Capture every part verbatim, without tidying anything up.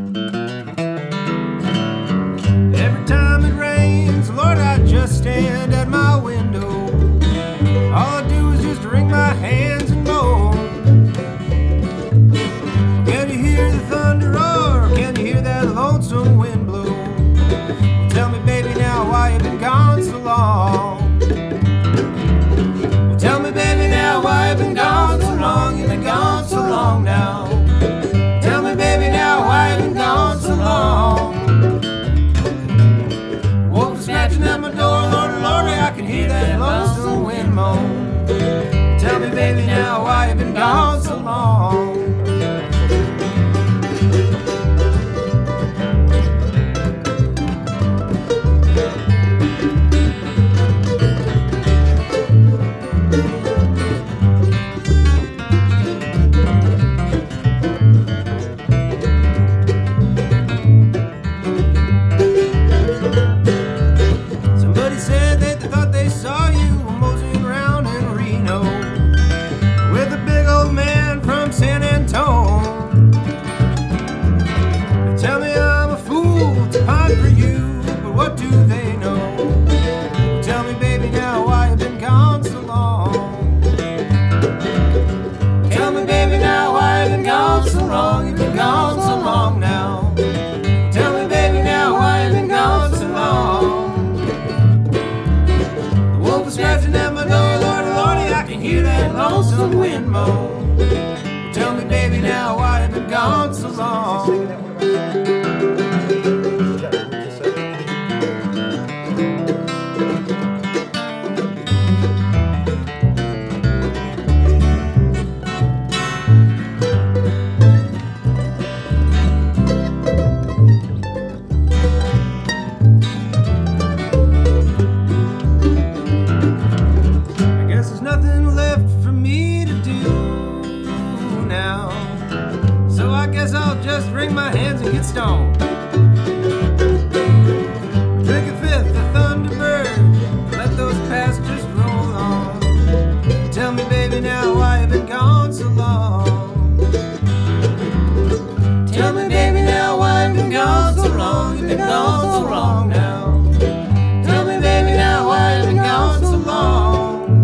Every time it rains, Lord, I just stand at my window. All I do is just wring my hands and moan. Can you hear the thunder roar? Can you hear that lonesome wind blow? Well, tell me, baby, now why you been gone so long? Well, tell me, baby, now why you been gone so long? You've been gone so long now. Tell me, baby, now why you been gone so long? Wolf scratching at my door, Lord, Lord, I can hear that lonesome wind moan. Tell me, baby, now why you been gone so long? Somebody said that they thought they saw you moseying around in Reno with a big old man from San Antone. They tell me I'm a fool to pine for you, but what do they know? Well, tell me, baby, now why you been gone so long? Tell me, baby, now why you been gone so long? You've been gone so long now. Tell me, baby, now why you been gone so long? The wolf is scratching at my door, Lordy, Lordy, I can hear that lonesome wind moan. Tell me, baby, now why you been gone so long? I guess there's nothing left for me to do now, so I guess I'll just wring my hands and get stoned. Drink a fifth of Thunderbird, let those pastures roll on. Tell me, baby, now why you been gone so long? Tell me, baby, now why you been gone so long? You've been gone so long now. Tell me, baby, now why you been gone so long?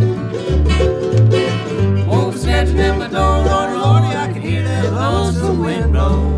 Wolf scratching at my door, Lordy, Lordy, I can hear that lonesome wind blow.